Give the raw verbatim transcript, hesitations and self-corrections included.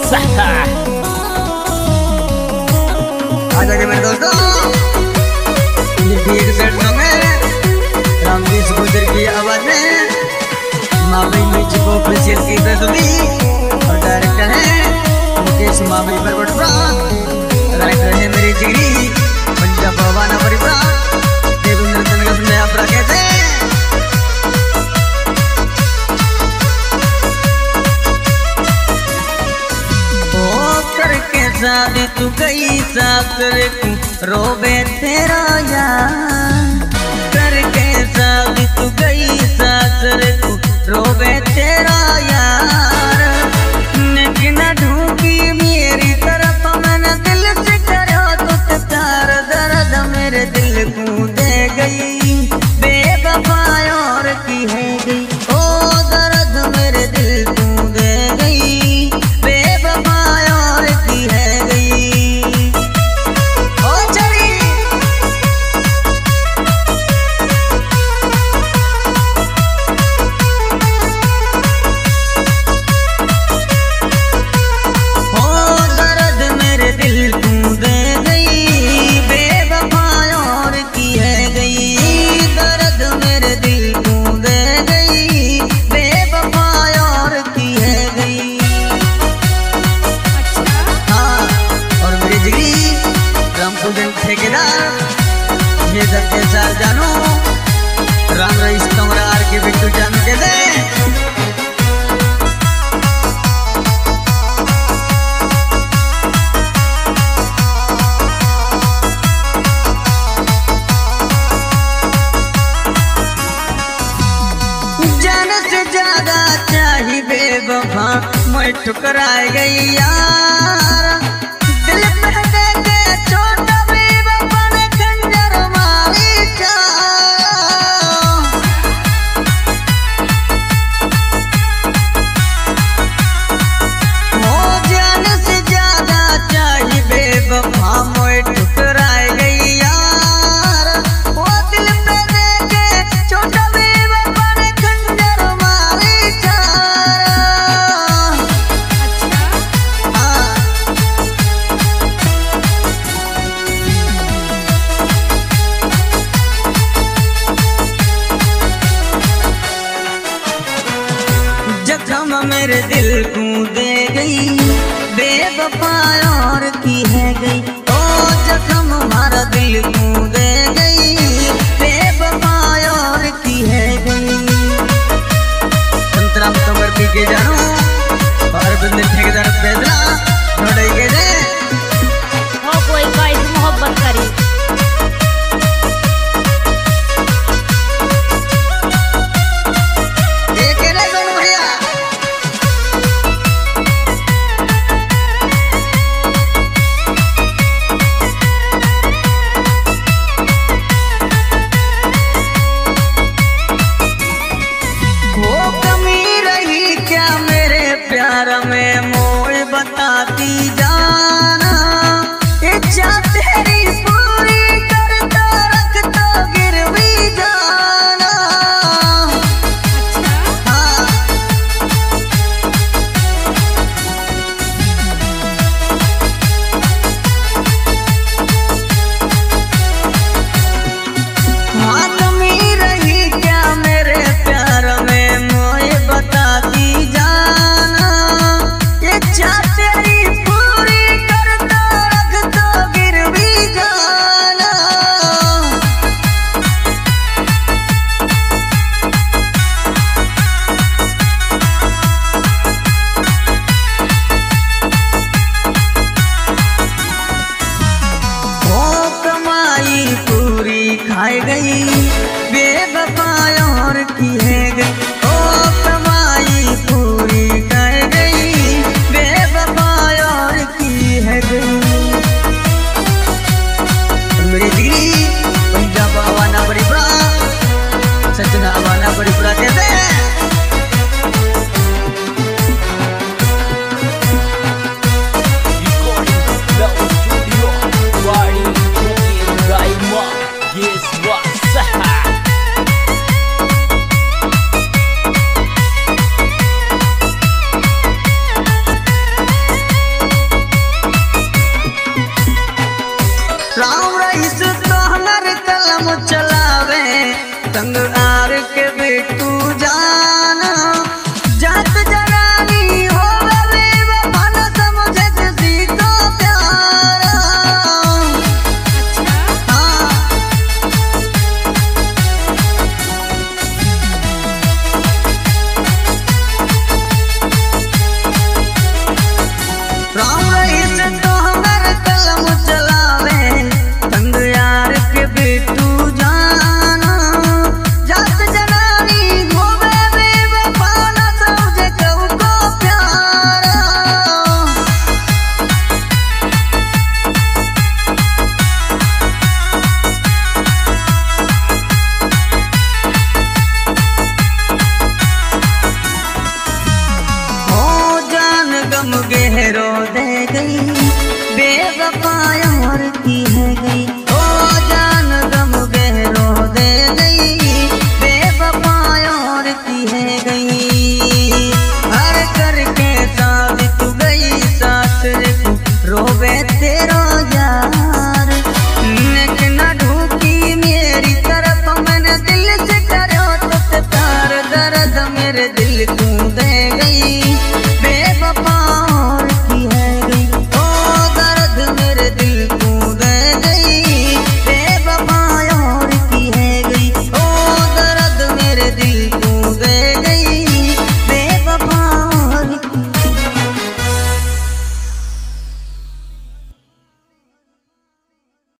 आज के मेरे दोस्तों ये बीट सेट सॉन्ग है रामदेश गुजर की आवाज में मावई म्यूजिक को ऑफिशियल की प्रस्तुति और डायरेक्टर है मुकेश मावई परवटरा, राइटर है मेरी जिगरी पंजाब भवाना परिवार देवेंद्र तनगस में आप रखे थे। शादी तू गई सासरे को रोबे तेरा यार, करके शादी तू गई सासरे को रोबे तेरा यार। लेकिन ढूंढी मेरी तरफ मैंने दिल से करो तो तार दर्द मेरे दिल को दे गई, बेवफा और की है गई ओ दर्द मेरे दिल को दे गई, बेवफा और की है के साथ जानो राम रईस कमरा आर के बिट्टू जानू के दे जान से ज्यादा चाहिए बेवफा मैं ठुकराई गई यार, दिल पे दे के छोड़ मेरे दिल को दे गई, बेवफा और की है गई ओ जख्म हमारा दिल को दे गई, बेवफा और की है गई। संतरा तोगर पी के जानो और बंदे ठेकेदार पैदला नोड़े के दे हो कोई कोई मोहब्बत करी में मोए बताती जाना, इच्छा तेरी पूरी करता रख तो गिरवी जाना। हाँ हाँ कमी रही क्या मेरे प्यार में मोए बताती जाना, तेरी गम गे